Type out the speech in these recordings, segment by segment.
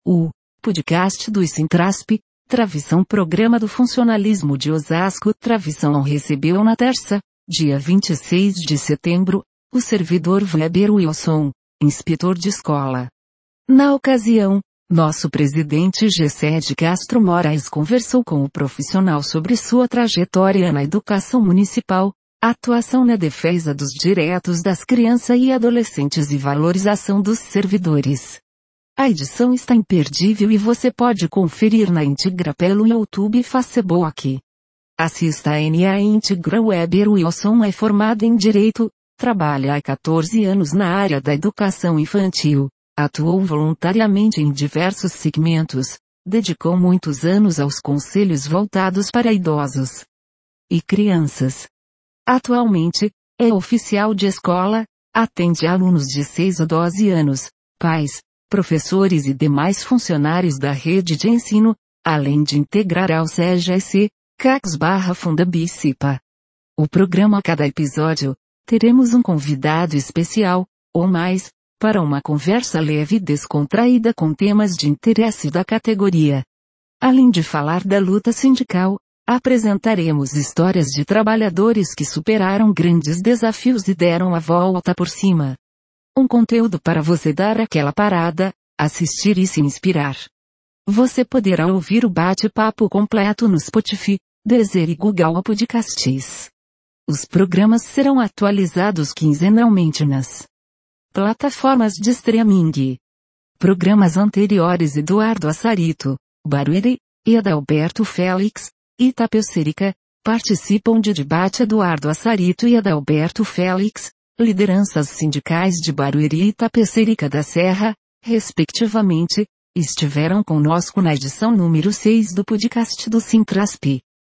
O podcast do Sintrasp, Travição Programa do Funcionalismo de Osasco. Travição recebeu na terça, dia 26 de setembro, o servidor Weber Wilson, inspetor de escola. Na ocasião, nosso presidente Gessé de Castro Moraes conversou com o profissional sobre sua trajetória na educação municipal, atuação na defesa dos direitos das crianças e adolescentes e valorização dos servidores. A edição está imperdível e você pode conferir na íntegra pelo YouTube e Facebook. Assista a NA íntegra. Weber Wilson é formado em Direito, trabalha há 14 anos na área da educação infantil, atuou voluntariamente em diversos segmentos, dedicou muitos anos aos conselhos voltados para idosos e crianças. Atualmente, é oficial de escola, atende alunos de 6 a 12 anos, pais, professores e demais funcionários da rede de ensino, além de integrar ao CGS, CACS/Fundabicipa. O programa a cada episódio, teremos um convidado especial, ou mais, para uma conversa leve e descontraída com temas de interesse da categoria. Além de falar da luta sindical, apresentaremos histórias de trabalhadores que superaram grandes desafios e deram a volta por cima. Um conteúdo para você dar aquela parada, assistir e se inspirar. Você poderá ouvir o bate-papo completo no Spotify, Deezer e Google Podcasts. Os programas serão atualizados quinzenalmente nas plataformas de streaming. Programas anteriores: Eduardo Assarito, Barueri, e Adalberto Félix, Itapecerica, participam de debate. Eduardo Assarito e Adalberto Félix, lideranças sindicais de Barueri e Itapecerica da Serra, respectivamente, estiveram conosco na edição número 6 do podcast do Sintrasp.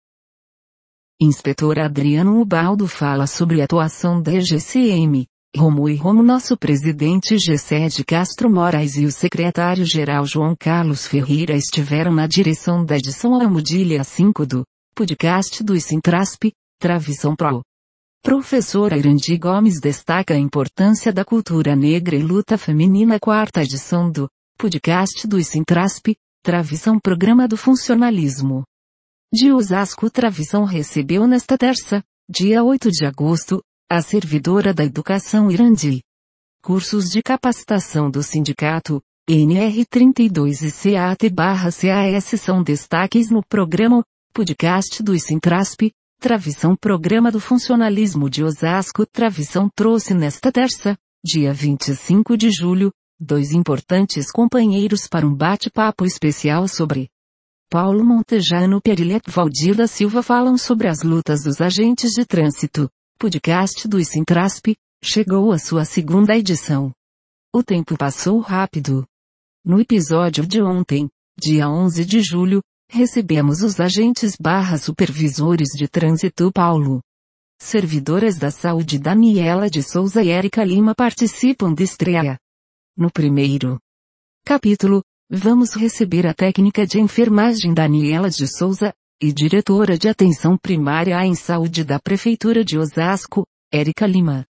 Inspetor Adriano Ubaldo fala sobre a atuação da EGCM. Romo nosso presidente Gessé de Castro Moraes e o secretário-geral João Carlos Ferreira estiveram na direção da edição Almudilha 5 do podcast do Sintrasp, Travição Pro. Professora Irandi Gomes destaca a importância da cultura negra e luta feminina. 4ª edição do podcast do Sintrasp, Travição Programa do Funcionalismo de Osasco. Travição recebeu nesta terça, dia 8 de agosto, a servidora da educação Irandi. Cursos de capacitação do sindicato, NR32 e CAT/CAS são destaques no programa podcast do Sintrasp, Travição Programa do Funcionalismo de Osasco. Travição trouxe nesta terça, dia 25 de julho, 2 importantes companheiros para um bate-papo especial sobre Paulo Montejano Perillet e Valdir da Silva falam sobre as lutas dos agentes de trânsito. Podcast do Sintrasp, chegou a sua 2ª edição. O tempo passou rápido. No episódio de ontem, dia 11 de julho, recebemos os agentes/supervisores de trânsito Paulo. Servidoras da saúde Daniela de Souza e Érica Lima participam de estreia. No primeiro capítulo, vamos receber a técnica de enfermagem Daniela de Souza, e diretora de atenção primária em saúde da Prefeitura de Osasco, Érica Lima.